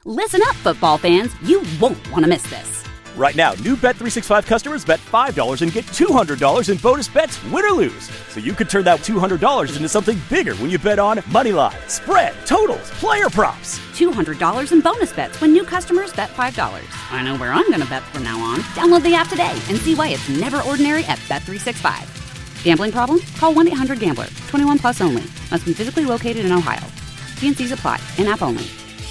Listen up, football fans. You won't want to miss this. Right now, new Bet365 customers bet $5 and get $200 in bonus bets, win or lose. So you could turn that $200 into something bigger when you bet on money line, spread, totals, player props. $200 in bonus bets when new customers bet $5. I know where I'm going to bet from now on. Download the app today and see why it's never ordinary at Bet365. Gambling problem? Call 1-800-GAMBLER. 21 plus only. Must be physically located in Ohio. T&Cs apply. In-app only.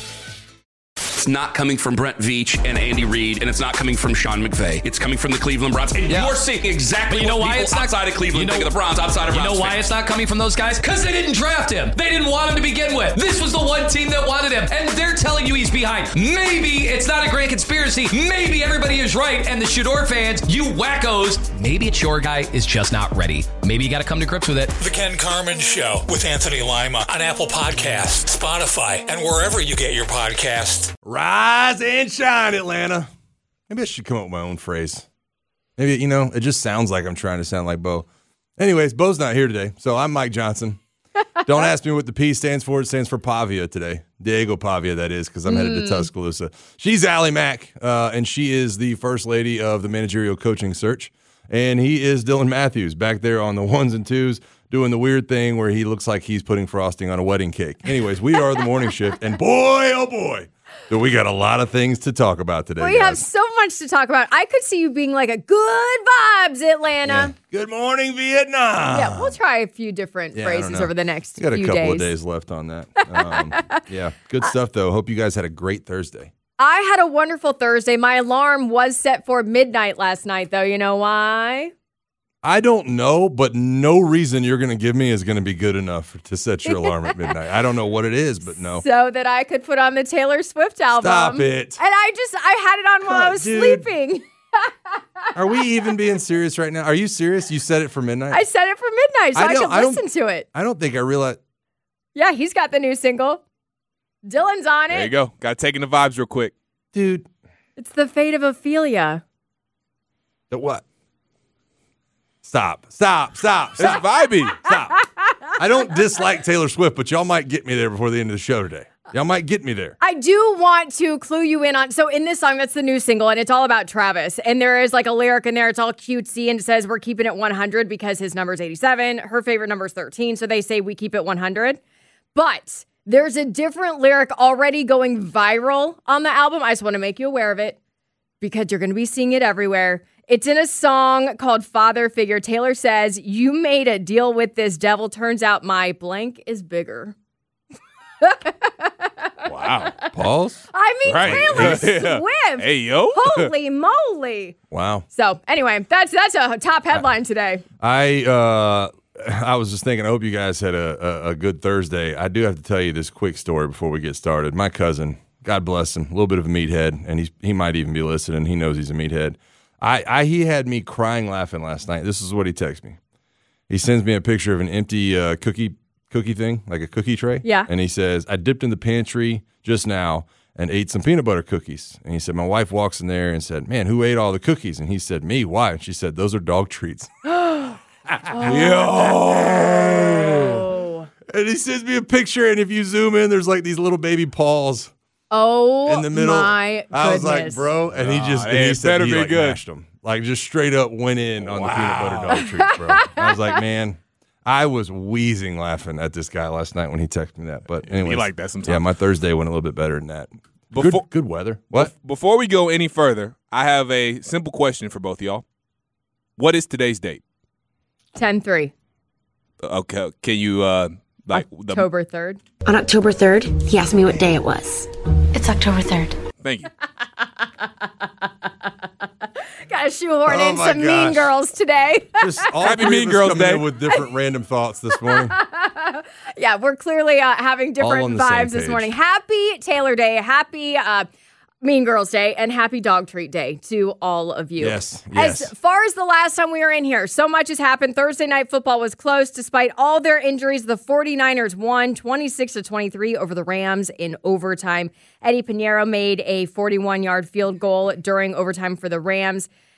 It's not coming from Brent Veach and Andy Reid, and it's not coming from Sean McVay. It's coming from the Cleveland Browns. And you're seeing exactly what people outside of Cleveland think of the Browns, outside of Browns. You know why it's not coming from those guys? Because they didn't draft him. They didn't want him to begin with. This was the one team that wanted him, and they're telling you he's behind. Maybe it's not a grand conspiracy. Maybe everybody is right, and the Shador fans, you wackos, maybe it's your guy is just not ready. Maybe you got to come to grips with it. The Ken Carman Show with Anthony Lima on Apple Podcasts, Spotify, and wherever you get your podcasts. Rise and shine, Atlanta. Maybe I should come up with my own phrase. Maybe, it just sounds like I'm trying to sound like Bo. Anyways, Bo's not here today, so I'm Mike Johnson. Don't ask me what the P stands for. It stands for Pavia today. Diego Pavia, that is, because I'm headed to Tuscaloosa. She's Allie Mack, and she is the first lady of the managerial coaching search. And he is Dylan Matthews back there on the ones and twos doing the weird thing where he looks like he's putting frosting on a wedding cake. Anyways, we are the morning shift, and boy, oh boy, do we got a lot of things to talk about today. We have so much to talk about. I could see you being like a good vibes, Atlanta. Yeah. Good morning, Vietnam. Yeah, we'll try a few different phrases over the next few days. Got a couple of days left on that. Yeah, good stuff, though. Hope you guys had a great Thursday. I had a wonderful Thursday. My alarm was set for midnight last night, though. You know why? I don't know, but no reason you're going to give me is going to be good enough to set your alarm at midnight. I don't know what it is, but no. So that I could put on the Taylor Swift album. Stop it. And I had it on while I was sleeping. Are we even being serious right now? Are you serious? You set it for midnight? I set it for midnight so I could listen to it. I don't think I realized. Yeah, he's got the new single. Dylan's on it. There you go. Got to take in the vibes real quick. Dude. It's the fate of Ophelia. The what? Stop. It's vibey. Stop. I don't dislike Taylor Swift, but y'all might get me there before the end of the show today. Y'all might get me there. I do want to clue you in on, so in this song, that's the new single, and it's all about Travis. And there is like a lyric in there, it's all cutesy, and it says we're keeping it 100 because his number is 87. Her favorite number is 13, so they say we keep it 100. But there's a different lyric already going viral on the album. I just want to make you aware of it because you're going to be seeing it everywhere. It's in a song called Father Figure. Taylor says, you made a deal with this devil. Turns out my blank is bigger. Wow. Pause? I mean, right. Taylor Swift. Hey, yo. Holy moly. Wow. So, anyway, that's a top headline today. I was just thinking, I hope you guys had a good Thursday. I do have to tell you this quick story before we get started. My cousin, God bless him, a little bit of a meathead, and he might even be listening. He knows he's a meathead. He had me crying laughing last night. This is what he texts me. He sends me a picture of an empty cookie thing, like a cookie tray. Yeah. And he says, I dipped in the pantry just now and ate some peanut butter cookies. And he said, my wife walks in there and said, man, who ate all the cookies? And he said, me. Why? And she said, those are dog treats. Oh. Yo. And he sends me a picture, and if you zoom in, there's like these little baby paws. Oh, in the middle. My goodness. I was like, bro, and he said he like mashed them. Like just straight up went in on the peanut butter dog treats, bro. I was like, man, I was wheezing laughing at this guy last night when he texted me that. But anyways, you like that sometimes. Yeah, my Thursday went a little bit better than that. Good weather. What? Before we go any further, I have a simple question for both of y'all. What is today's date? 10/3. Okay, can you October 3rd? On October 3rd, he asked me what day it was. It's October 3rd. Thank you. Gotta shoehorn in some Mean Girls today. Just all Happy Mean Girls Day with different random thoughts this morning. Yeah, we're clearly having different vibes this morning. Happy Taylor Day. Happy Mean Girls Day and happy Dog Treat Day to all of you. Yes. As far as the last time we were in here, so much has happened. Thursday Night Football was close. Despite all their injuries, the 49ers won 26-23 over the Rams in overtime. Eddie Pinheiro made a 41-yard field goal during overtime for the Rams.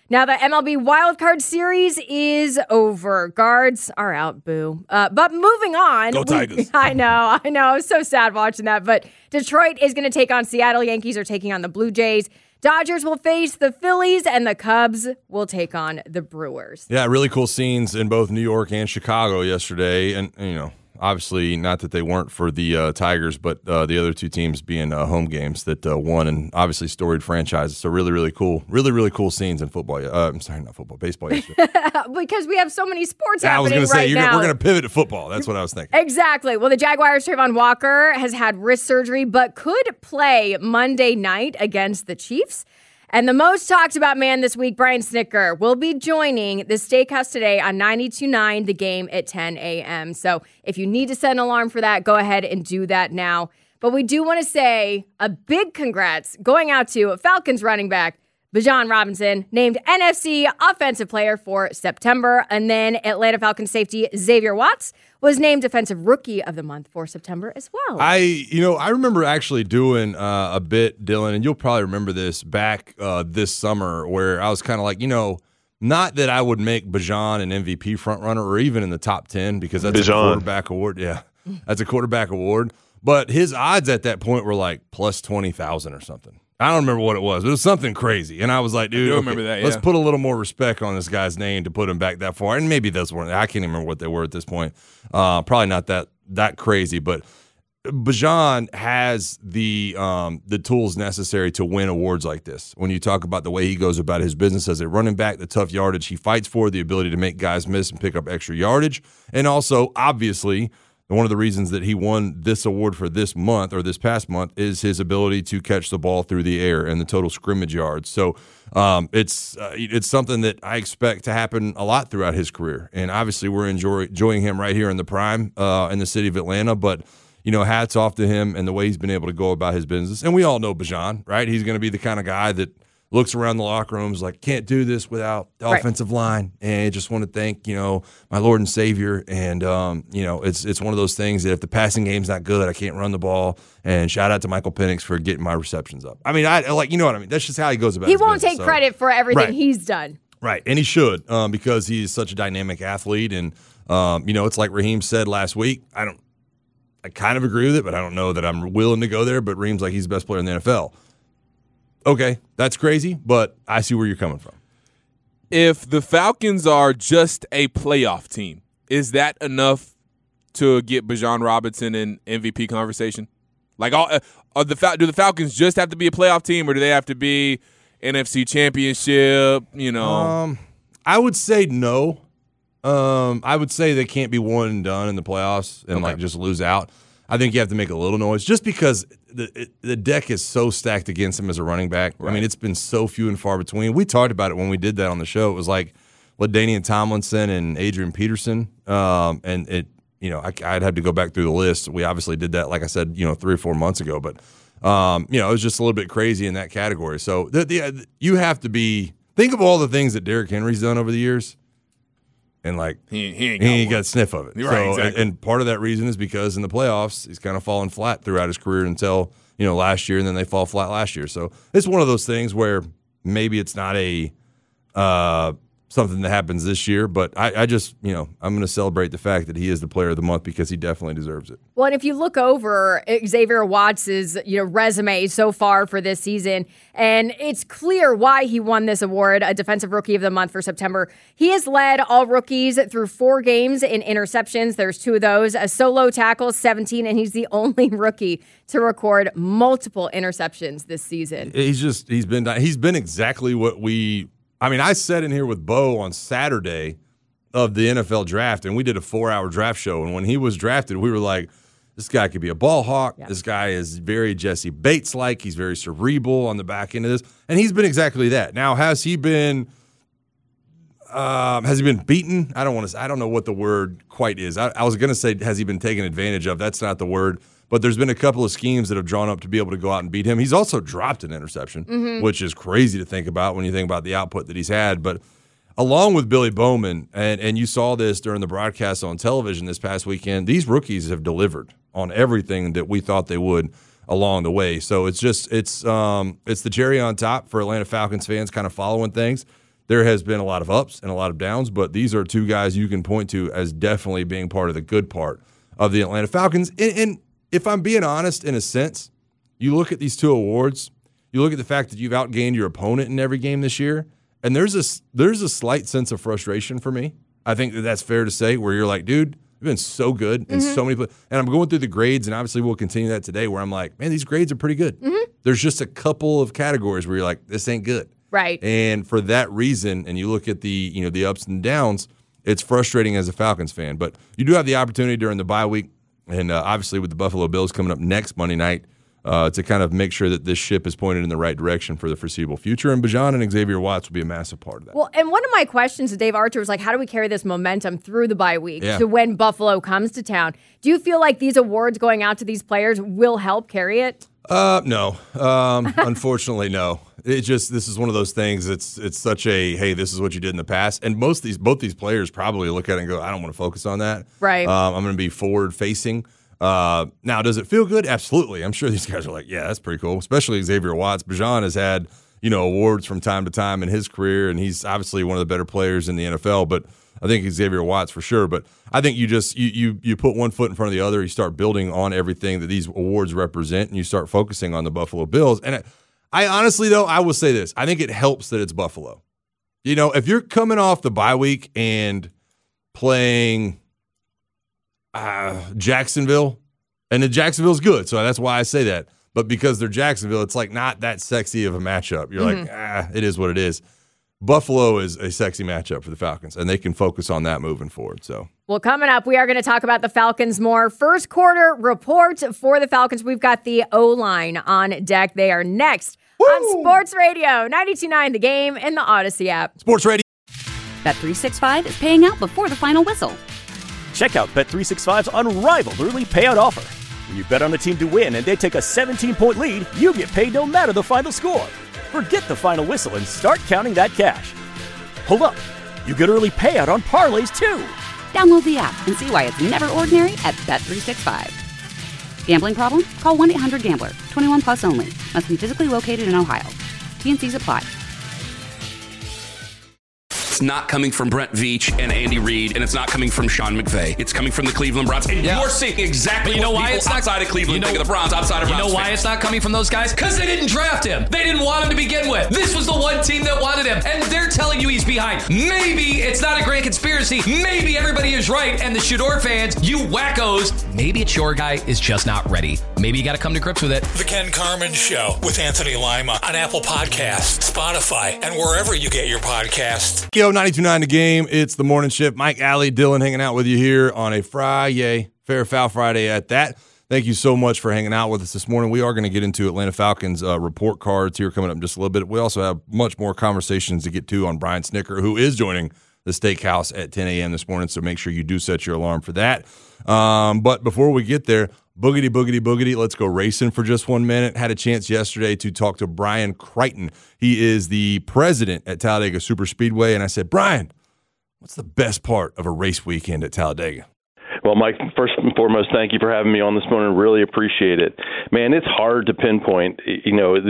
Now, the MLB wildcard series is over. Guards are out, boo. But moving on. Go Tigers. I know. I was so sad watching that. But Detroit is going to take on Seattle. Yankees are taking on the Blue Jays. Dodgers will face the Phillies, and the Cubs will take on the Brewers. Yeah, really cool scenes in both New York and Chicago yesterday. And, obviously not that they weren't for the Tigers, but the other two teams being home games that won, and obviously storied franchises. So really, really cool. Really, really cool scenes in football. I'm sorry, not football, baseball yesterday. Because we have so many sports I was happening gonna say, now. We're going to pivot to football. That's what I was thinking. Exactly. Well, the Jaguars' Trayvon Walker has had wrist surgery, but could play Monday night against the Chiefs. And the most talked about man this week, Brian Snicker, will be joining the Steakhouse today on 92.9, the game at 10 a.m. So if you need to set an alarm for that, go ahead and do that now. But we do want to say a big congrats going out to Falcons running back Bijan Robinson, named NFC Offensive Player for September. And then Atlanta Falcons safety Xavier Watts was named Defensive Rookie of the Month for September as well. I remember actually doing a bit, Dylan, and you'll probably remember this back this summer where I was kind of like, not that I would make Bijan an MVP frontrunner or even in the top 10 because that's a quarterback award. Yeah, that's a quarterback award. But his odds at that point were like plus 20,000 or something. I don't remember what it was. It was something crazy. And I was like, dude, remember that, let's put a little more respect on this guy's name to put him back that far. And maybe those weren't. I can't even remember what they were at this point. Probably not that crazy. But Bijan has the tools necessary to win awards like this. When you talk about the way he goes about his business as a running back, the tough yardage he fights for, the ability to make guys miss and pick up extra yardage. And also, obviously, one of the reasons that he won this award for this month or this past month is his ability to catch the ball through the air and the total scrimmage yards. So it's something that I expect to happen a lot throughout his career. And obviously we're enjoying him right here in the prime in the city of Atlanta. But, hats off to him and the way he's been able to go about his business. And we all know Bijan, right? He's going to be the kind of guy that looks around the locker rooms like, can't do this without the offensive line. And I just want to thank, my Lord and Savior. And, it's one of those things that if the passing game's not good, I can't run the ball. And shout out to Michael Penix for getting my receptions up. I mean, you know what I mean? That's just how he goes about it. He won't take credit for everything he's done. Right. And he should because he's such a dynamic athlete. And, it's like Raheem said last week. I kind of agree with it, but I don't know that I'm willing to go there. But Raheem's like he's the best player in the NFL. Okay, that's crazy, but I see where you're coming from. If the Falcons are just a playoff team, is that enough to get Bijan Robinson in MVP conversation? Like, do the Falcons just have to be a playoff team, or do they have to be NFC Championship? I would say no. I would say they can't be one and done in the playoffs and just lose out. I think you have to make a little noise just because the deck is so stacked against him as a running back. Right. I mean, it's been so few and far between. We talked about it when we did that on the show. It was like LaDainian Tomlinson and Adrian Peterson. And I'd have to go back through the list. We obviously did that, like I said, 3 or 4 months ago. But, it was just a little bit crazy in that category. So you have to think of all the things that Derrick Henry's done over the years. And he ain't got a sniff of it. Right, exactly. And part of that reason is because in the playoffs, he's kind of fallen flat throughout his career until, last year, and then they fall flat last year. So it's one of those things where maybe it's not a something that happens this year, but I just, I'm going to celebrate the fact that he is the player of the month because he definitely deserves it. Well, and if you look over Xavier Watts' resume so far for this season, and it's clear why he won this award, a Defensive Rookie of the Month for September. He has led all rookies through 4 games in interceptions. There's 2 of those. A solo tackle, 17, and he's the only rookie to record multiple interceptions this season. He's been exactly what I sat in here with Bo on Saturday of the NFL draft, and we did a 4-hour draft show. And when he was drafted, we were like, this guy could be a ball hawk. Yeah. This guy is very Jesse Bates-like. He's very cerebral on the back end of this. And he's been exactly that. Now, has he been beaten? I don't know what the word quite is. I was going to say, has he been taken advantage of? That's not the word. But there's been a couple of schemes that have drawn up to be able to go out and beat him. He's also dropped an interception, which is crazy to think about when you think about the output that he's had. But along with Billy Bowman, and you saw this during the broadcast on television this past weekend, these rookies have delivered on everything that we thought they would along the way. So it's the cherry on top for Atlanta Falcons fans kind of following things. There has been a lot of ups and a lot of downs, but these are two guys you can point to as definitely being part of the good part of the Atlanta Falcons. And if I'm being honest, in a sense, you look at these two awards, you look at the fact that you've outgained your opponent in every game this year, and there's a slight sense of frustration for me. I think that's fair to say, where you're like, dude, you've been so good in so many places. And I'm going through the grades, and obviously we'll continue that today, where I'm like, man, these grades are pretty good. There's just a couple of categories where you're like, this ain't good. Right. And for that reason, and you look at the ups and downs, it's frustrating as a Falcons fan. But you do have the opportunity during the bye week, and obviously with the Buffalo Bills coming up next Monday night, to kind of make sure that this ship is pointed in the right direction for the foreseeable future. And Bijan and Xavier Watts will be a massive part of that. Well, and one of my questions to Dave Archer was like, how do we carry this momentum through the bye week to when Buffalo comes to town? Do you feel like these awards going out to these players will help carry it? No. Unfortunately, no. This is one of those things. It's such a, hey, this is what you did in the past. And both these players probably look at it and go, I don't want to focus on that. Right. I'm going to be forward facing. Now, does it feel good? Absolutely. I'm sure these guys are like, yeah, that's pretty cool. Especially Xavier Watts. Bijan has had, awards from time to time in his career, and he's obviously one of the better players in the NFL. But I think Xavier Watts for sure. But I think you just you put one foot in front of the other. You start building on everything that these awards represent, and you start focusing on the Buffalo Bills. And I honestly, though, I will say this. I think it helps that it's Buffalo. If you're coming off the bye week and playing Jacksonville, and then Jacksonville's good, so that's why I say that. But because they're Jacksonville, it's like not that sexy of a matchup. You're like, it is what it is. Buffalo is a sexy matchup for the Falcons, and they can focus on that moving forward. So, well, coming up, we are going to talk about the Falcons more. First quarter report for the Falcons. We've got the O-line on deck. They are next on Sports Radio 92.9 The Game and the Odyssey app. Sports Radio. Bet365 is paying out before the final whistle. Check out Bet365's unrivaled early payout offer. When you bet on a team to win and they take a 17-point lead, you get paid no matter the final score. Forget the final whistle and start counting that cash. Hold up. You get early payout on parlays, too. Download the app and see why it's never ordinary at Bet365. Gambling problem? Call 1-800-GAMBLER. 21 plus only. Must be physically located in Ohio. T&Cs apply. It's not coming from Brent Veach and Andy Reid, and it's not coming from Sean McVay. It's coming from the Cleveland Browns. And you're seeing exactly what people outside of Cleveland think of the Browns, outside of Browns. You know why it's not coming from those guys? Because they didn't draft him. They didn't want him to begin with. This was the one team that wanted him, and they're telling you he's behind. Maybe it's not a grand conspiracy. Maybe everybody is right, and the Shador fans, you wackos, maybe it's your guy is just not ready. Maybe you got to come to grips with it. The Ken Carman Show with Anthony Lima on Apple Podcasts, Spotify, and wherever you get your podcasts. 92.9 The Game. It's the morning shift. Mike, Allie, Dylan hanging out with you here on a Friday, Fair Foul Friday at that. Thank you so much for hanging out with us this morning. We are going to get into Atlanta Falcons report cards here coming up in just a little bit. We also have much more conversations to get to on Brian Snicker, who is joining the Steakhouse at 10 a.m. this morning, so make sure you do set your alarm for that. But before we get there, boogity, boogity, boogity, let's go racing for just 1 minute. Had a chance yesterday to talk to Brian Crichton. He is the president at Talladega Superspeedway, and I said, Brian, what's the best part of a race weekend at Talladega? Well, Mike, first and foremost, thank you for having me on this morning. Really appreciate it. Man, it's hard to pinpoint, all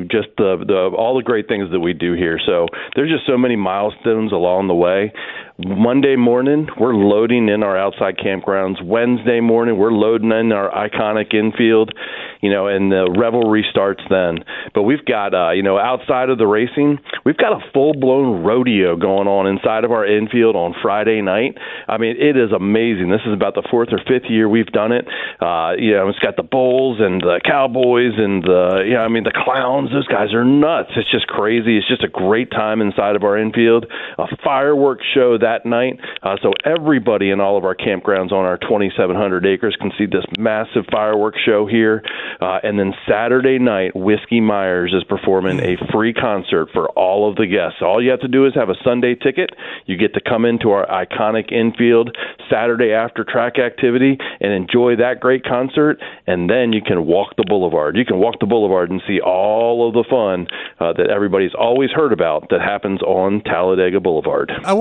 the great things that we do here. So there's just so many milestones along the way. Monday morning, we're loading in our outside campgrounds. Wednesday morning, we're loading in our iconic infield, and the revelry starts then. But we've got, outside of the racing, we've got a full-blown rodeo going on inside of our infield on Friday night. I mean, it is amazing. This is about the fourth or fifth year we've done it. It's got the bulls and the cowboys and the clowns. Those guys are nuts. It's just crazy. It's just a great time inside of our infield. A fireworks show that night. So everybody in all of our campgrounds on our 2,700 acres can see this massive fireworks show here. And then Saturday night, Whiskey Myers is performing a free concert for all of the guests. All you have to do is have a Sunday ticket. You get to come into our iconic infield Saturday after track activity and enjoy that great concert. And then you can walk the boulevard. You can walk the boulevard and see all of the fun that everybody's always heard about that happens on Talladega Boulevard. I want to go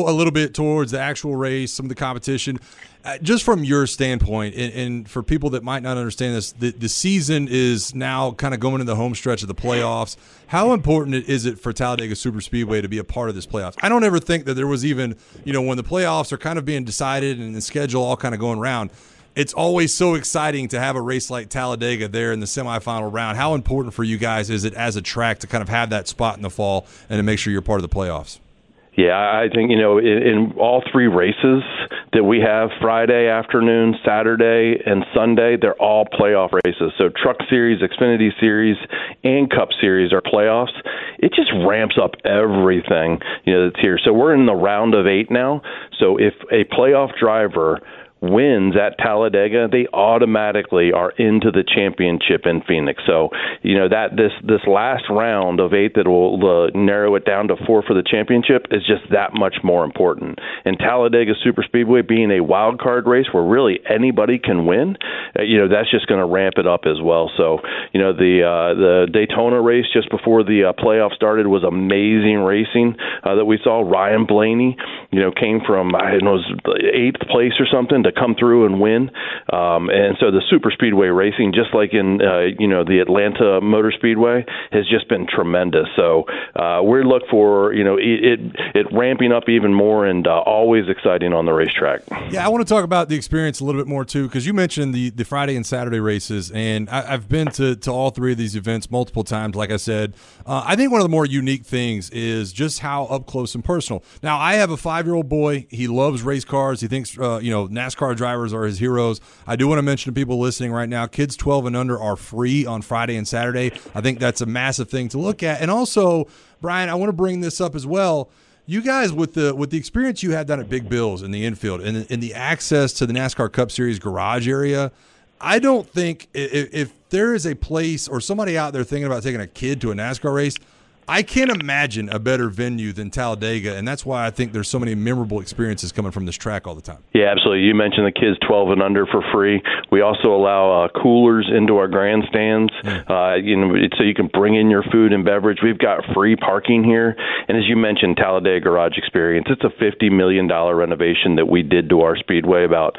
go a little bit towards the actual race, some of the competition. Just from your standpoint, and for people that might not understand this, the season is now kind of going into the home stretch of the playoffs. How important is it for Talladega Superspeedway to be a part of this playoffs? I don't ever think that there was even, when the playoffs are kind of being decided and the schedule all kind of going around, it's always so exciting to have a race like Talladega there in the semifinal round. How important for you guys is it as a track to kind of have that spot in the fall and to make sure you're part of the playoffs? Yeah, I think, in all three races that we have, Friday afternoon, Saturday, and Sunday, they're all playoff races. So Truck Series, Xfinity Series, and Cup Series are playoffs. It just ramps up everything, that's here. So we're in the round of 8 now. So if a playoff driver wins at Talladega, they automatically are into the championship in Phoenix. So, that this last round of 8 that will narrow it down to 4 for the championship is just that much more important. And Talladega Superspeedway being a wild card race where really anybody can win, that's just going to ramp it up as well. So, the Daytona race just before the playoff started was amazing racing that we saw. Ryan Blaney, came from, 8th place or something to come through and win. And so the super speedway racing, just like in, the Atlanta Motor Speedway, has just been tremendous. So we're looking for, it ramping up even more and always exciting on the racetrack. Yeah, I want to talk about the experience a little bit more too, because you mentioned the Friday and Saturday races, and I've been to all three of these events multiple times, like I said. I think one of the more unique things is just how up close and personal. Now, I have a 5-year-old boy. He loves race cars. He thinks, NASCAR drivers are his heroes. I do want to mention to people listening right now, kids 12 and under are free on Friday and Saturday. I think that's a massive thing to look at. And also, Brian, I want to bring this up as well. You guys, with the experience you had down at Big Bill's in the infield and the access to the NASCAR Cup Series garage area, I don't think if there is a place or somebody out there thinking about taking a kid to a NASCAR race, I can't imagine a better venue than Talladega, and that's why I think there's so many memorable experiences coming from this track all the time. Yeah, absolutely. You mentioned the kids 12 and under for free. We also allow coolers into our grandstands, so you can bring in your food and beverage. We've got free parking here, and as you mentioned, Talladega Garage Experience, it's a $50 million renovation that we did to our speedway about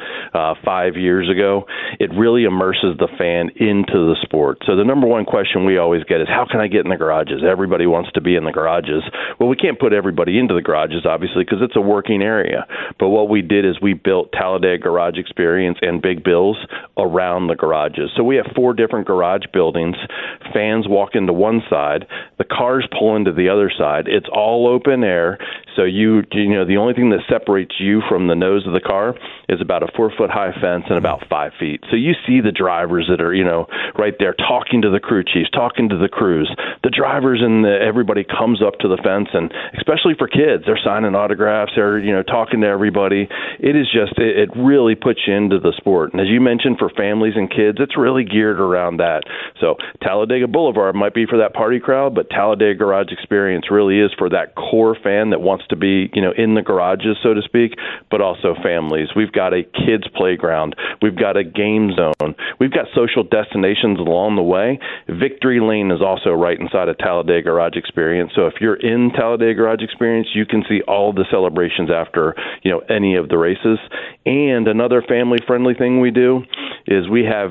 5 years ago. It really immerses the fan into the sport. So the number one question we always get is, how can I get in the garages? Everybody wants to be in the garages. Well, we can't put everybody into the garages, obviously, because it's a working area. But what we did is we built Talladega Garage Experience and Big Bill's around the garages. So we have 4 different garage buildings. Fans walk into one side. The cars pull into the other side. It's all open air. So the only thing that separates you from the nose of the car is about a 4-foot high fence and about 5 feet. So you see the drivers that are, right there talking to the crew chiefs, talking to the crews. The drivers and everybody comes up to the fence, and especially for kids, they're signing autographs, they're, talking to everybody. It is just, it really puts you into the sport. And as you mentioned, for families and kids, it's really geared around that. So Talladega Boulevard might be for that party crowd, but Talladega Garage Experience really is for that core fan that wants to be, in the garages, so to speak, but also families. We've got a kids playground. We've got a game zone. We've got social destinations along the way. Victory Lane is also right inside of Talladega Garage Experience. So if you're in Talladega Garage Experience, you can see all of the celebrations after, any of the races. And another family-friendly thing we do is we have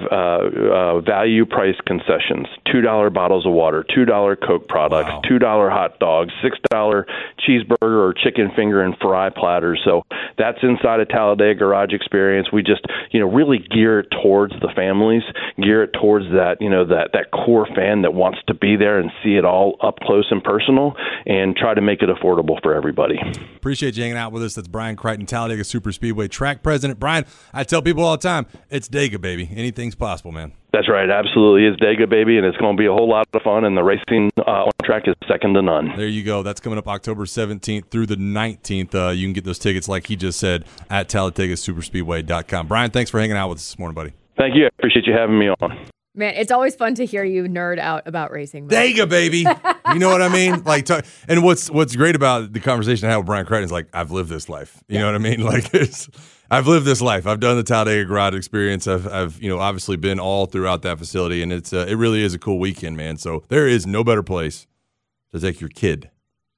value price concessions, $2 bottles of water, $2 Coke products, wow, $2 hot dogs, $6 cheeseburger or chicken finger and fry platters. So that's inside of Talladega Garage Experience. We just, really gear it towards the families, gear it towards that, that core fan that wants to be there and see it all up close and personal, and try to make it affordable for everybody. Appreciate you hanging out with us. That's Brian Crichton, Talladega Superspeedway track president. Brian, I tell people all the time, it's Dega, baby. Anything's possible, man. That's right. Absolutely. It's Dega, baby, and it's going to be a whole lot of fun, and the racing on track is second to none. There you go. That's coming up October 17th through the 19th. You can get those tickets, like he just said, at TalladegaSuperspeedway.com. Brian, thanks for hanging out with us this morning, buddy. Thank you. I appreciate you having me on. Man, it's always fun to hear you nerd out about racing. Dega, baby. You know what I mean? And what's great about the conversation I had with Brian Crichton is I've lived this life. You know what I mean? I've lived this life. I've done the Talladega Garage Experience. I've obviously been all throughout that facility, and it really is a cool weekend, man. So there is no better place to take your kid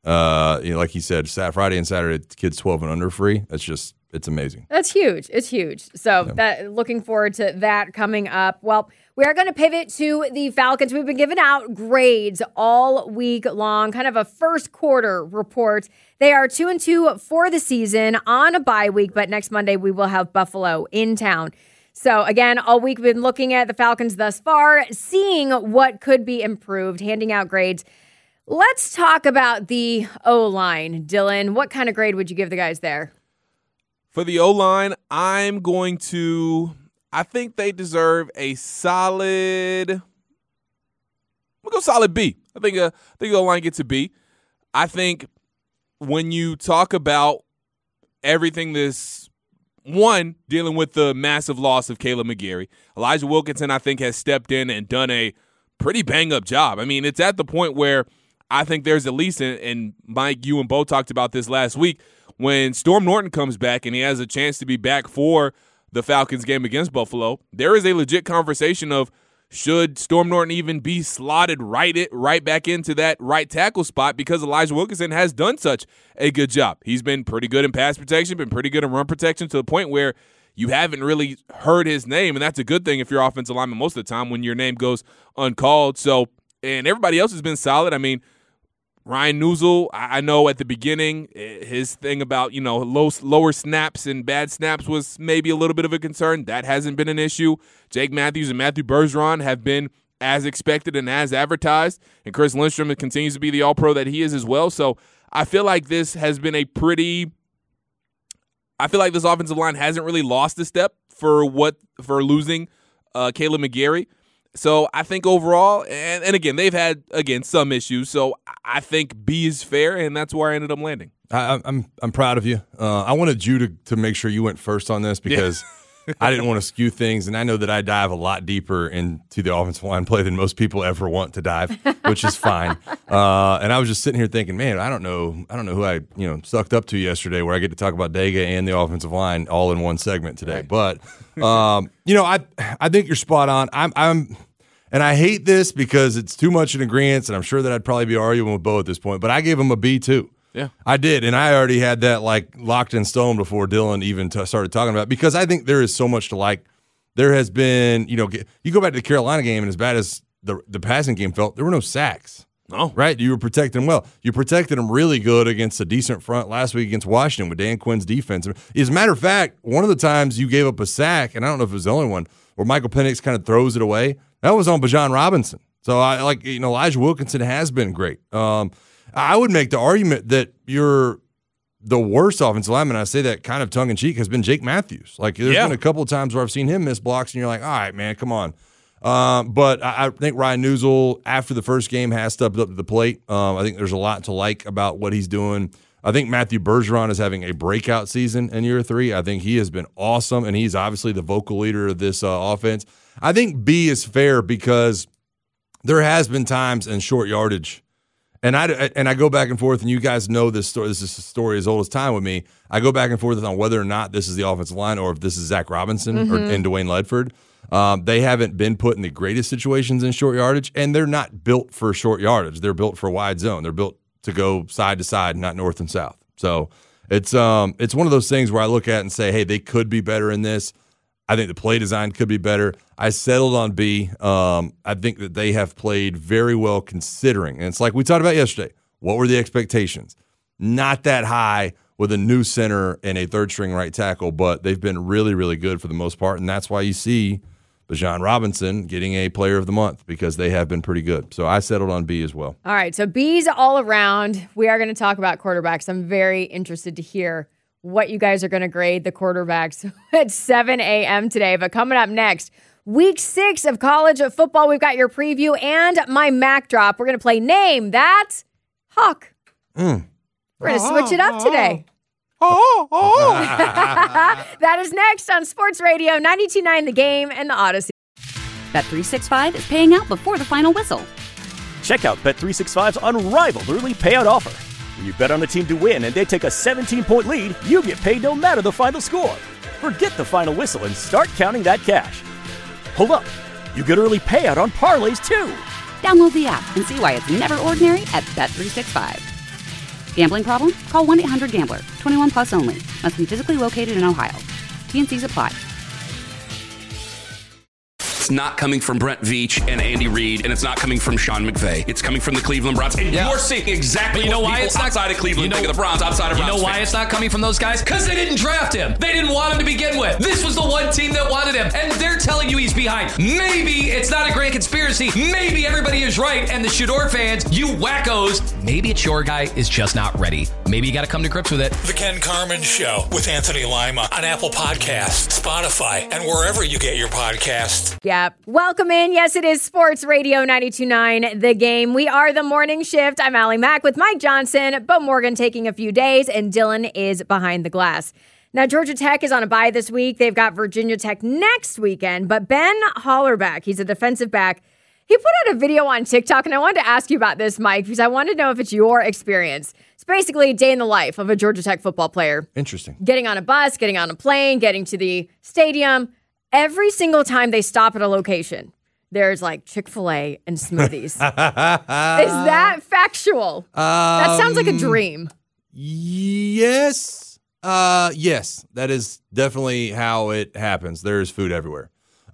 Like he said, Friday and Saturday, kids 12 and under free. It's amazing. That's huge. It's huge. So looking forward to that coming up. Well, we are going to pivot to the Falcons. We've been giving out grades all week long, kind of a first quarter report. They are 2-2 for the season on a bye week, but next Monday we will have Buffalo in town. So again, all week we've been looking at the Falcons thus far, seeing what could be improved, handing out grades. Let's talk about the O-line. Dylan, what kind of grade would you give the guys there? For the O-line, I think they deserve a solid, we'll go solid B. I think the O-line gets a B. I think when you talk about everything dealing with the massive loss of Kaleb McGary, Elijah Wilkinson, I think, has stepped in and done a pretty bang-up job. I mean, it's at the point where I think there's at least, and Mike, you and Bo talked about this last week, when Storm Norton comes back and he has a chance to be back for the Falcons game against Buffalo, there is a legit conversation of should Storm Norton even be slotted right back into that right tackle spot, because Elijah Wilkinson has done such a good job. He's been pretty good in pass protection, been pretty good in run protection, to the point where you haven't really heard his name, and that's a good thing if you're offensive lineman most of the time when your name goes uncalled. So, and everybody else has been solid. I mean, Ryan Nuzul, I know at the beginning his thing about, lower snaps and bad snaps was maybe a little bit of a concern. That hasn't been an issue. Jake Matthews and Matthew Bergeron have been as expected and as advertised, and Chris Lindstrom continues to be the All-Pro that he is as well. So I feel like this has been this offensive line hasn't really lost a step for losing Kaleb McGary. So I think overall, and again, they've had, some issues. So I think B is fair, and that's where I ended up landing. I'm proud of you. I wanted you to make sure you went first on this, because I didn't want to skew things, and I know that I dive a lot deeper into the offensive line play than most people ever want to dive, which is fine. And I was just sitting here thinking, man, I don't know who I sucked up to yesterday, where I get to talk about Dega and the offensive line all in one segment today. Right. But I think you're spot on. And I hate this because it's too much in agreement, and I'm sure that I'd probably be arguing with Bo at this point, but I gave him a B too. Yeah, I did, and I already had that locked in stone before Dylan even started talking about it, because I think there is so much to like. There has been, you go back to the Carolina game, and as bad as the passing game felt, there were no sacks. No. Right? You were protecting them well. You protected them really good against a decent front last week against Washington with Dan Quinn's defense. As a matter of fact, one of the times you gave up a sack, and I don't know if it was the only one, where Michael Penix kind of throws it away, that was on Bijan Robinson. So Elijah Wilkinson has been great. I would make the argument that you're the worst offensive lineman, I say that kind of tongue-in-cheek, has been Jake Matthews. There's been a couple of times where I've seen him miss blocks, and you're like, all right, man, come on. But I think Ryan Nuzul, after the first game, has stepped up to the plate. I think there's a lot to like about what he's doing. I think Matthew Bergeron is having a breakout season in year 3. I think he has been awesome, and he's obviously the vocal leader of this offense. I think B is fair because there has been times in short yardage, and I go back and forth, and you guys know this story. This is a story as old as time with me. I go back and forth on whether or not this is the offensive line or if this is Zach Robinson and Dwayne Ledford. They haven't been put in the greatest situations in short yardage, and they're not built for short yardage. They're built for wide zone. They're built to go side to side, not north and south. So it's one of those things where I look at it and say, hey, they could be better in this. I think the play design could be better. I settled on B. I think that they have played very well considering. And it's like we talked about yesterday. What were the expectations? Not that high with a new center and a third-string right tackle, but they've been really, really good for the most part, and that's why you see Bijan Robinson getting a Player of the Month, because they have been pretty good. So I settled on B as well. All right, so B's all around. We are going to talk about quarterbacks. I'm very interested to hear what you guys are going to grade the quarterbacks at 7 a.m. today. But coming up next, Week 6 of college football. We've got your preview and my Mac drop. We're going to play Name That Hawk. We're going to switch it up today. That is next on Sports Radio 92.9 The Game and the Odyssey. Bet365 is paying out before the final whistle. Check out Bet365's unrivaled early payout offer. When you bet on a team to win and they take a 17-point lead, you get paid no matter the final score. Forget the final whistle and start counting that cash. Hold up. You get early payout on parlays, too. Download the app and see why it's never ordinary at Bet365. Gambling problem? Call 1-800-GAMBLER. 21 plus only. Must be physically located in Ohio. T&Cs apply. It's not coming from Brent Veach and Andy Reid, and it's not coming from Sean McVay. It's coming from the Cleveland Browns. And you're seeing exactly you know what why people it's not, outside of Cleveland think of the Browns, outside of Browns You know why fans. it's not coming from those guys? Because they didn't draft him. They didn't want him to begin with. This was the one team that wanted him, and they're telling you he's behind. Maybe it's not a grand conspiracy. Maybe everybody is right, and the Shador fans, you wackos, maybe it's your guy is just not ready. Maybe you got to come to grips with it. The Ken Carman Show with Anthony Lima on Apple Podcasts, Spotify, and wherever you get your podcasts. Yeah. Welcome in. Yes, it is Sports Radio 92.9 The Game. We are the morning shift. I'm Allie Mack with Mike Johnson, Bo Morgan taking a few days, and Dylan is behind the glass. Now, Georgia Tech is on a bye this week. They've got Virginia Tech next weekend, but Ben Hollerback, he's a defensive back. He put out a video on TikTok, and I wanted to ask you about this, Mike, because I wanted to know if it's your experience. It's basically a day in the life of a Georgia Tech football player. Interesting. Getting on a bus, getting on a plane, getting to the stadium. Every single time they stop at a location, there's like Chick-fil-A and smoothies. Is that factual? That sounds like a dream. Yes. Yes, that is definitely how it happens. There's food everywhere.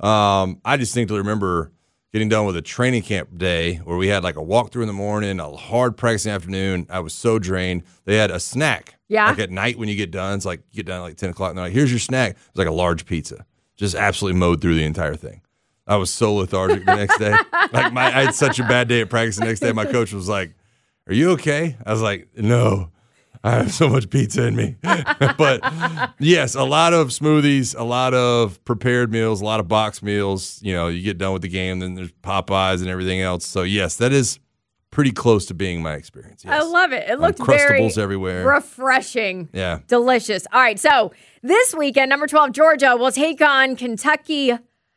I distinctly remember getting done with a training camp day where we had like a walkthrough in the morning, a hard practice in the afternoon. I was so drained. They had a snack. Yeah. Like at night when you get done, it's like you get done at like 10 o'clock and they're like, here's your snack. It's like a large pizza. Just absolutely mowed through the entire thing. I was so lethargic the next day. Like I had such a bad day at practice the next day. My coach was like, are you okay? I was like, no. I have so much pizza in me. But yes, a lot of smoothies, a lot of prepared meals, a lot of boxed meals. You know, you get done with the game, then there's Popeyes and everything else. So yes, that is pretty close to being my experience. Yes. I love it. It looked very Uncrustables everywhere. Refreshing. Yeah. Delicious. All right, so this weekend, number 12, Georgia will take on Kentucky.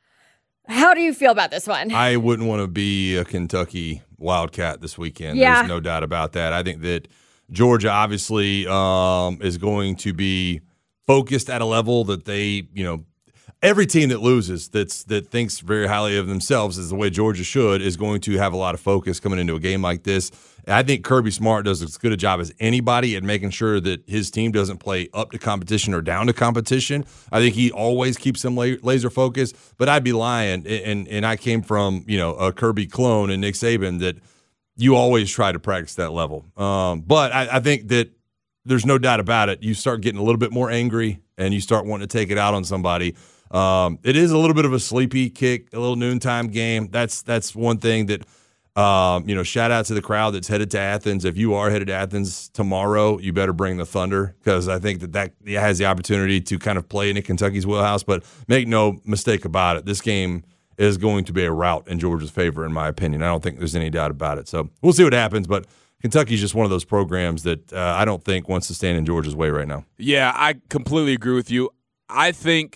How do you feel about this one? I wouldn't want to be a Kentucky Wildcat this weekend. Yeah. There's no doubt about that. I think that Georgia obviously is going to be focused at a level that they, you know, every team that loses that thinks very highly of themselves, as the way Georgia should, is going to have a lot of focus coming into a game like this. I think Kirby Smart does as good a job as anybody at making sure that his team doesn't play up to competition or down to competition. I think he always keeps them laser focused, but I'd be lying. And I came from, you know, a Kirby clone and Nick Saban that you always try to practice that level. But I think that there's no doubt about it. You start getting a little bit more angry and you start wanting to take it out on somebody. It is a little bit of a sleepy kick, a little noontime game. That's one thing that, you know, shout out to the crowd that's headed to Athens. If you are headed to Athens tomorrow, you better bring the Thunder, because I think that has the opportunity to kind of play into Kentucky's wheelhouse. But make no mistake about it, this game is going to be a rout in Georgia's favor, in my opinion. I don't think there's any doubt about it. So we'll see what happens, but Kentucky's just one of those programs that I don't think wants to stand in Georgia's way right now. Yeah, I completely agree with you. I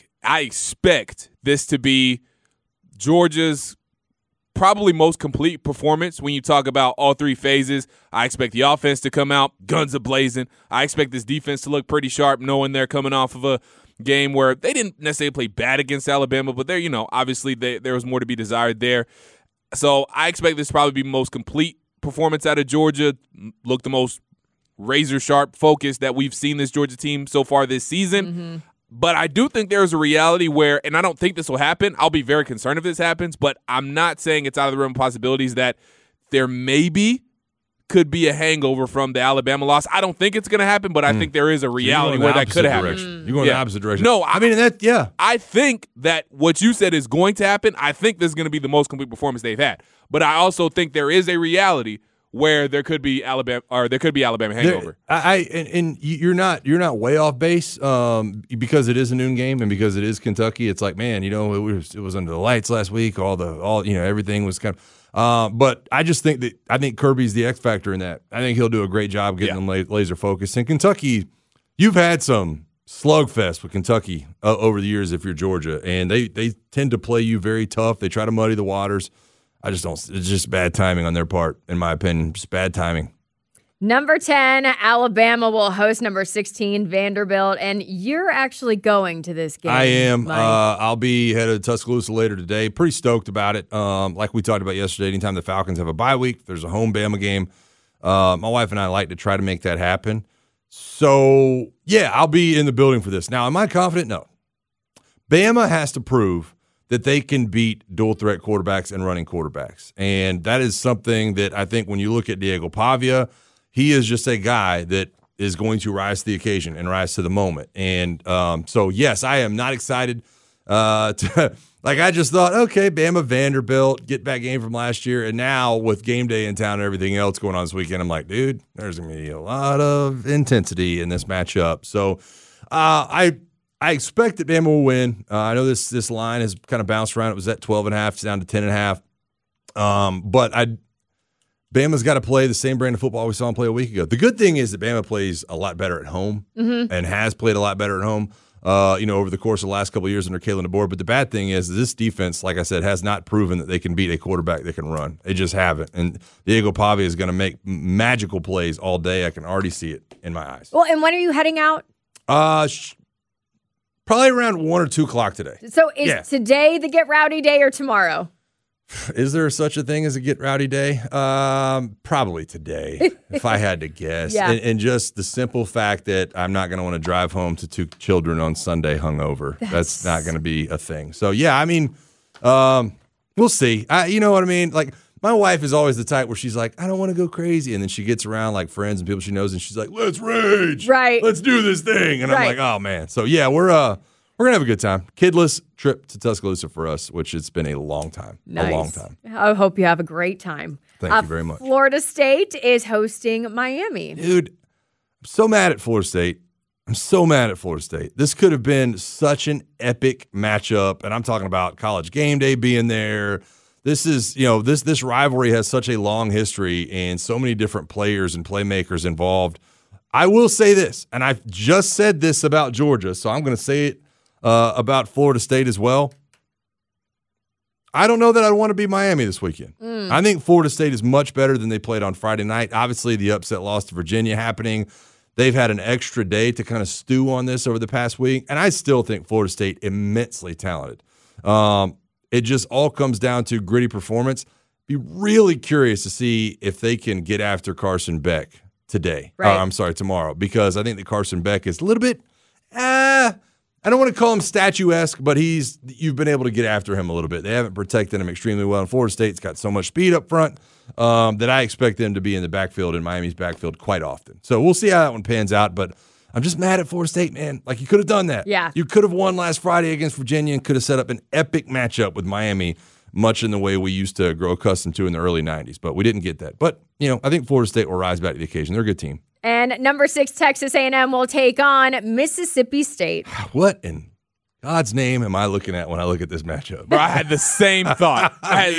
expect this to be Georgia's probably most complete performance when you talk about all three phases. I expect the offense to come out guns a-blazing. I expect this defense to look pretty sharp, knowing they're coming off of a game where they didn't necessarily play bad against Alabama, but there, you know, obviously there was more to be desired there. So I expect this to probably be the most complete performance out of Georgia, look the most razor-sharp focus that we've seen this Georgia team so far this season. Mm-hmm. But I do think there's a reality where, and I don't think this will happen, I'll be very concerned if this happens, but I'm not saying it's out of the realm of possibilities that there maybe could be a hangover from the Alabama loss. I don't think it's going to happen, but I think there is a reality where that could happen. You're going the opposite direction. No, I think that what you said is going to happen. I think this is going to be the most complete performance they've had. But I also think there is a reality where there could be Alabama hangover. You're not way off base because it is a noon game and because it is Kentucky. It's like, man, you know, it was under the lights last week. Everything was kind of. But I just think Kirby's the X factor in that. I think he'll do a great job getting them laser focused. And Kentucky, you've had some slugfest with Kentucky over the years if you're Georgia, and they tend to play you very tough. They try to muddy the waters. I just don't. It's just bad timing on their part, in my opinion. Just bad timing. Number 10, Alabama will host number 16, Vanderbilt, and you're actually going to this game. I am. Mike. I'll be headed to Tuscaloosa later today. Pretty stoked about it. Like we talked about yesterday, anytime the Falcons have a bye week, there's a home Bama game. My wife and I like to try to make that happen. So, yeah, I'll be in the building for this. Now, am I confident? No. Bama has to prove that they can beat dual-threat quarterbacks and running quarterbacks. And that is something that I think when you look at Diego Pavia, he is just a guy that is going to rise to the occasion and rise to the moment. And so, yes, I am not excited I just thought, okay, Bama, Vanderbilt, get back game from last year. And now with game day in town and everything else going on this weekend, I'm like, dude, there's going to be a lot of intensity in this matchup. So I expect that Bama will win. I know this line has kind of bounced around. It was at 12.5, it's down to 10.5. But Bama's got to play the same brand of football we saw them play a week ago. The good thing is that Bama plays a lot better at home and has played a lot better at home. Over the course of the last couple of years under Kalen DeBoer. But the bad thing is this defense, like I said, has not proven that they can beat a quarterback that can run. They just haven't. And Diego Pavia is going to make magical plays all day. I can already see it in my eyes. Well, and when are you heading out? Probably around 1 or 2 o'clock today. So is today the Get Rowdy Day or tomorrow? Is there such a thing as a Get Rowdy Day? Probably today, if I had to guess. Yeah. And just the simple fact that I'm not going to want to drive home to 2 children on Sunday hungover. That's not going to be a thing. So, yeah, I mean, we'll see. You know what I mean? Like, my wife is always the type where she's like, I don't want to go crazy. And then she gets around, like, friends and people she knows, and she's like, let's rage. Right. Let's do this thing. And I'm like, oh, man. So, yeah, we're going to have a good time. Kidless trip to Tuscaloosa for us, which it's been a long time. Nice. A long time. I hope you have a great time. Thank you very much. Florida State is hosting Miami. Dude, I'm so mad at Florida State. This could have been such an epic matchup, and I'm talking about College Game Day being there. This is, this rivalry has such a long history and so many different players and playmakers involved. I will say this, and I've just said this about Georgia, so I'm going to say it about Florida State as well. I don't know that I want to be Miami this weekend. I think Florida State is much better than they played on Friday night. Obviously, the upset loss to Virginia happening. They've had an extra day to kind of stew on this over the past week, and I still think Florida State immensely talented. It just all comes down to gritty performance. Be really curious to see if they can get after Carson Beck today. Right. Tomorrow, because I think that Carson Beck is a little bit I don't want to call him statuesque, but you've been able to get after him a little bit. They haven't protected him extremely well. And Florida State's got so much speed up front that I expect them to be in the backfield, in Miami's backfield, quite often. So we'll see how that one pans out. But I'm just mad at Florida State, man. Like, you could have done that. Yeah. You could have won last Friday against Virginia and could have set up an epic matchup with Miami, much in the way we used to grow accustomed to in the early 90s. But we didn't get that. But, I think Florida State will rise back to the occasion. They're a good team. And number 6, Texas A&M will take on Mississippi State. What in God's name am I looking at when I look at this matchup? Bro, I had the same thought.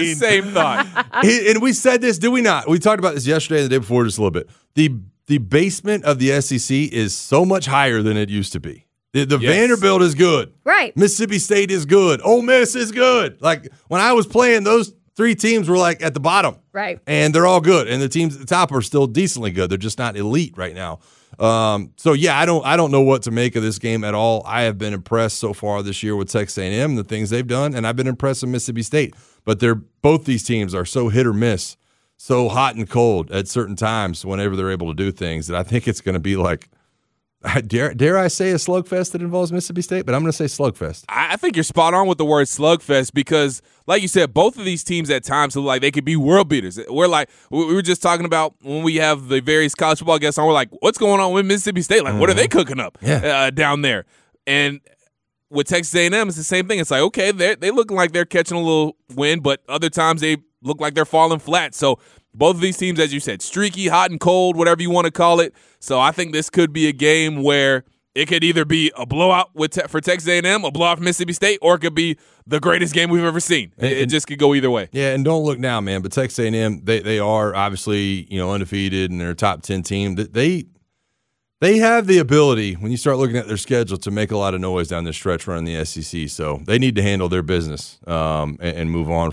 And we said this, did we not? We talked about this yesterday and the day before just a little bit. The basement of the SEC is so much higher than it used to be. The Yes. Vanderbilt is good. Right. Mississippi State is good. Ole Miss is good. Like, when I was playing, those 3 teams were like at the bottom. Right. And they're all good. And the teams at the top are still decently good. They're just not elite right now. So yeah, I don't know what to make of this game at all. I have been impressed so far this year with Texas A&M and the things they've done, and I've been impressed with Mississippi State. But both these teams are so hit or miss, so hot and cold at certain times whenever they're able to do things, that I think it's going to be like, dare I say a slugfest that involves Mississippi State? But I'm going to say slugfest. I think you're spot on with the word slugfest because, like you said, both of these teams at times look like they could be world beaters. We were just talking about when we have the various college football guests on, we're like, what's going on with Mississippi State? Like, what are they cooking up down there? And with Texas A&M, it's the same thing. It's like, okay, they looking like they're catching a little wind, but other times they look like they're falling flat. So both of these teams, as you said, streaky, hot and cold, whatever you want to call it. So I think this could be a game where it could either be a blowout for Texas A&M, a blowout for Mississippi State, or it could be the greatest game we've ever seen. It just could go either way. Yeah, and don't look now, man, but Texas A&M, they are obviously undefeated and they're a top 10 team. They have the ability, when you start looking at their schedule, to make a lot of noise down this stretch running the SEC. So they need to handle their business and move on from that.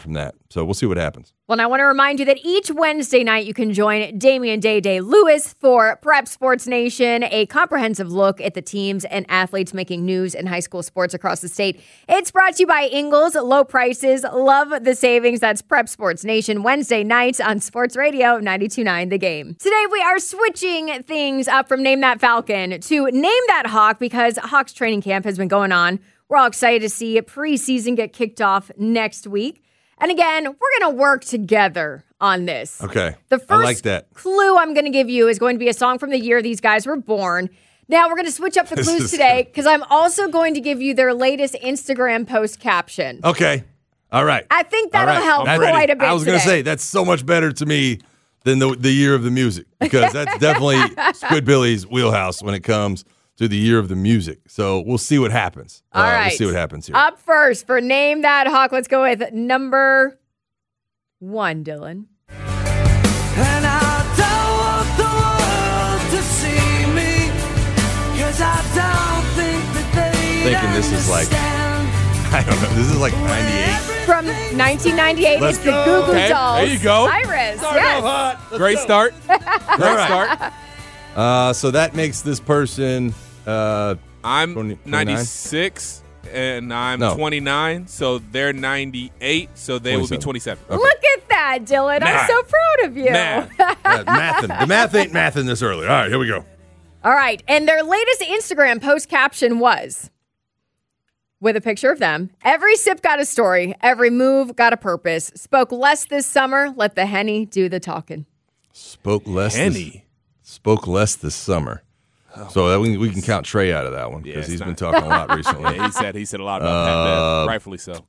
So we'll see what happens. Well, and I want to remind you that each Wednesday night you can join Damian Day Lewis for Prep Sports Nation, a comprehensive look at the teams and athletes making news in high school sports across the state. It's brought to you by Ingles, low prices, love the savings. That's Prep Sports Nation, Wednesday nights on Sports Radio 92.9 The Game. Today we are switching things up from Name That Falcon to Name That Hawk because Hawks training camp has been going on. We're all excited to see preseason get kicked off next week. And again, we're going to work together on this. Okay. The first I like that. clue I'm going to give you is going to be a song from the year these guys were born. Now, we're going to switch up the clues today because I'm also going to give you their latest Instagram post caption. Okay. All right. I think that'll help quite a bit I was going to today. say, that's so much better to me than the year of the music because that's definitely Squidbilly's wheelhouse when it comes to the year of the music. So we'll see what happens. All right. We'll see what happens here. Up first for Name That Hawk, let's go with number 1, Dylan. And I don't want the world to see me, 'cause I don't think that they Thinking this is like, I don't know, this is like 98. From 1998, Let's it's the go. Goo Goo Okay, Dolls. there you go. Iris, yes. Great start. Great start. So that makes this person I'm 29? 96 and I'm No. 29, so they're 98, so they will be 27. Okay. Look at that, Dylan. I'm Math. so proud of you. Math. Mathin'. The math ain't mathin' this early. All right, here we go. All right. And their latest Instagram post caption was with a picture of them. Every sip got a story. Every move got a purpose. Spoke less this summer. Let the Henny do the talking. Spoke less this summer. So that we can count Trey out of that one because he's been talking a lot recently. Yeah, he said a lot about Pat Bev, rightfully so.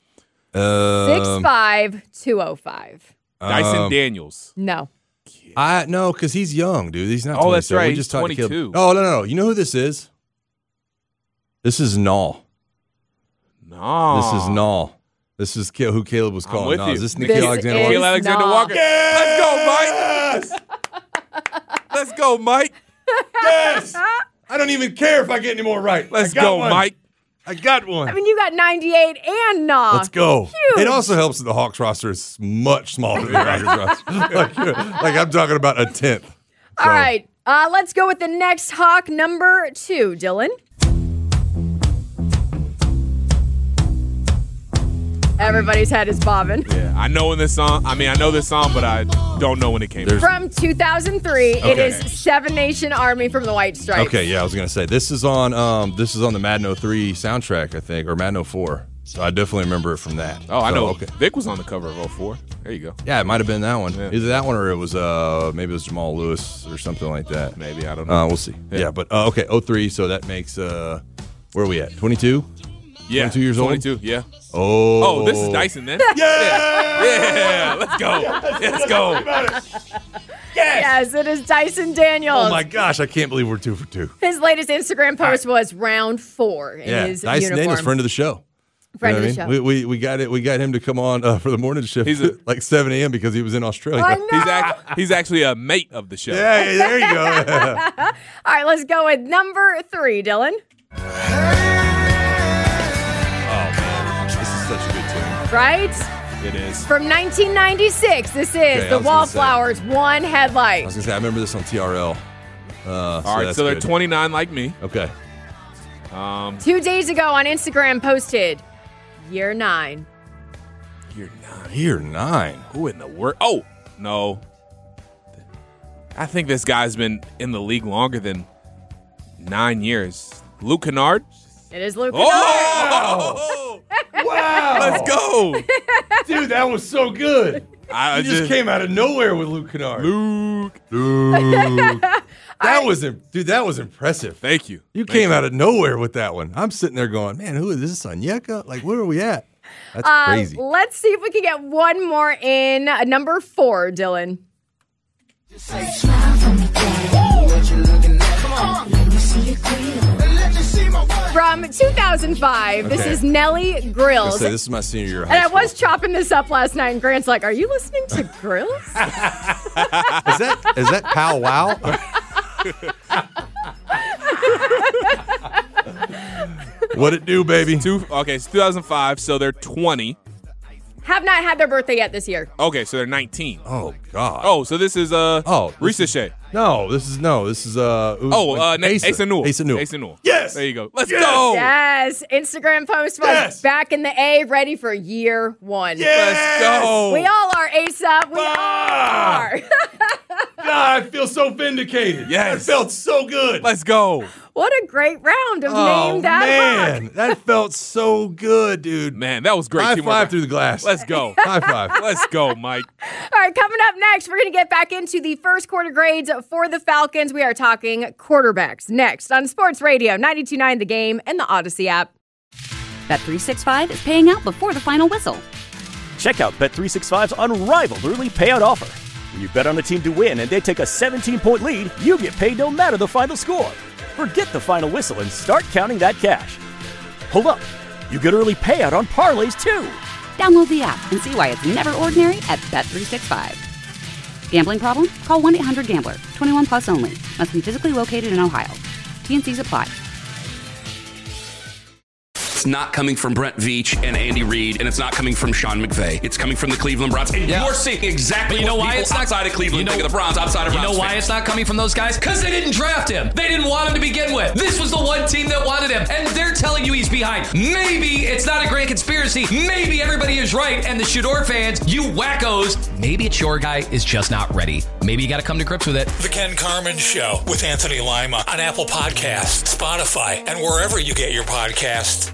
65205. Dyson Daniels. No. No, because he's young, dude. He's not. Oh, that's 27. right. We just He's talked to Caleb. 22. Oh no. You know who this is? This is Null. No. This is Null. This is who Caleb was calling. with No, you. is this Nikhil Alexander Walker? Nikhil Alexander Null. Walker. Yes! Let's go, Mike. Let's go, Mike. Yes! I don't even care if I get any more right. Let's I got go, one. Mike. I got one. I mean, you got 98 and Nah. Let's go. Huge. It also helps that the Hawks roster is much smaller than the Rockets roster. Like I'm talking about a 10th. All right. Let's go with the next Hawk, number 2, Dylan. Everybody's head is bobbing. Yeah, I know this song, but I don't know when it came out. From 2003, it Okay. is Seven Nation Army from the White Stripes. Okay, yeah, I was gonna say this is on the Madden 03 soundtrack, I think, or Madden 04. So I definitely remember it from that. Oh, I So, know. Okay. Vic was on the cover of 04. There you go. Yeah, it might have been that one. Yeah. Either that one or it was maybe it was Jamal Lewis or something like that. Maybe, I don't know. We'll see. Yeah. Yeah, but okay, 03. So that makes where are we at? 22. Yeah, 22 years old? 22, yeah. Oh, this is Dyson then. Yeah, Yeah, let's go. Let's go. Yes, it is Dyson Daniels. Oh my gosh, I can't believe we're 2 for 2. His latest Instagram post was round 4 in Yeah, his Dyson uniform. Daniels, friend of the show. Friend You know of the what I mean? We got it. We got him to come on for the morning shift He's a- like 7 a.m. because he was in Australia. I know. He's actually a mate of the show. Yeah, there you go. All right, let's go with number 3, Dylan. This is such a good tune. Right? It is. From 1996, this is Okay, I the was gonna Wallflowers One I Headlight. was gonna say I remember this on TRL. All right, so they're 29 like me. Okay. 2 days ago on Instagram posted year 9. Year 9. Who in the world? Oh, no. I think this guy's been in the league longer than 9 years. Luke Kennard? It is Luke. Oh! Wow. Let's go. Dude, that was so good. I You just came out of nowhere with Luke Kennard. Luke. That was impressive. Thank you. You came out of nowhere with that one. I'm sitting there going, man, who is this? Onyeka? Like, where are we at? That's crazy. Let's see if we can get one more in. Number 4, Dylan. From 2005, this Okay. is Nelly I was Grills. gonna say, this is my senior year of And high I school. was chopping this up last night, and Grant's like, "Are you listening to Grills?" Is that Pow Wow? What it do, baby? Okay, it's 2005, so they're 20. have not had their birthday yet this year. Okay, so they're 19. Oh God. Oh, so this is Ricochet. This is Ace Newell. Yes. There you go. Let's go. Yes. Instagram post was back in the A, ready for year 1. Yes. Let's go. We all are, Asa. We all are. God, I feel so vindicated. Yes. That felt so good. Let's go. What a great round of Name That man. Hawk. That felt so good, dude. Man, that was great. High teamwork. five through the glass. Let's go. High five. Let's go, Mike. All right, coming up next, we're going to get back into the first quarter grades for the Falcons. We are talking quarterbacks next on Sports Radio 92.9 The Game and the Odyssey app. Bet365 is paying out before the final whistle. Check out Bet365's unrivaled early payout offer. When you bet on a team to win and they take a 17-point lead, you get paid no matter the final score. Forget the final whistle and start counting that cash. Hold up. You get early payout on parlays, too. Download the app and see why it's never ordinary at Bet365. Gambling problem? Call 1-800-GAMBLER. 21 plus only. Must be physically located in Ohio. T&Cs apply. It's not coming from Brent Veach and Andy Reid, and it's not coming from Sean McVay. It's coming from the Cleveland Browns. And you're seeing exactly what people outside of Cleveland think of the Browns, outside of Browns. You know why fans. it's not coming from those guys? Because they didn't draft him. They didn't want him to begin with. This was the one team that wanted him, and they're telling you he's behind. Maybe it's not a grand conspiracy. Maybe everybody is right, and the Shador fans, you wackos, maybe it's your guy is just not ready. Maybe you got to come to grips with it. The Ken Carmen Show with Anthony Lima on Apple Podcasts, Spotify, and wherever you get your podcasts.